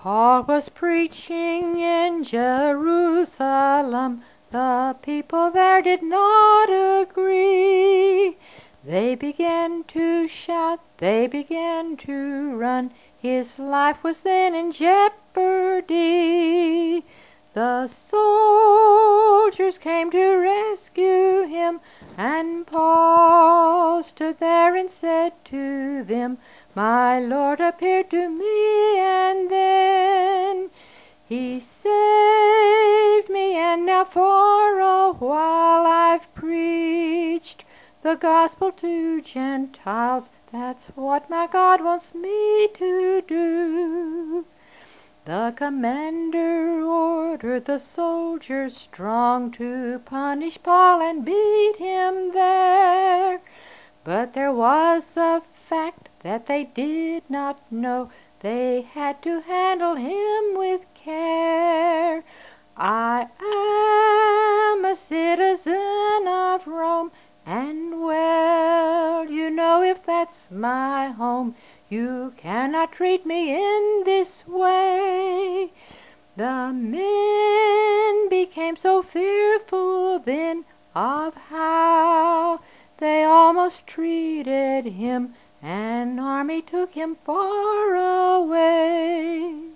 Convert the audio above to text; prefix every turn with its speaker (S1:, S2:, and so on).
S1: Paul was preaching in Jerusalem. The people there did not agree. They began to shout, they began to run. His life was then in jeopardy. The soldiers came to rescue him, and Paul stood there and said to them, "My Lord appeared to me, and then he saved me, and now for a while I've preached the gospel to Gentiles. That's what my God wants me to do." The commander ordered the soldiers strong to punish Paul and beat him there. But there was a fact that they did not know. They had to handle him with care. "I am a citizen of Rome, and well, you know if that's my home, you cannot treat me in this way." The men became so fearful then of how they almost treated him. An army took him far away.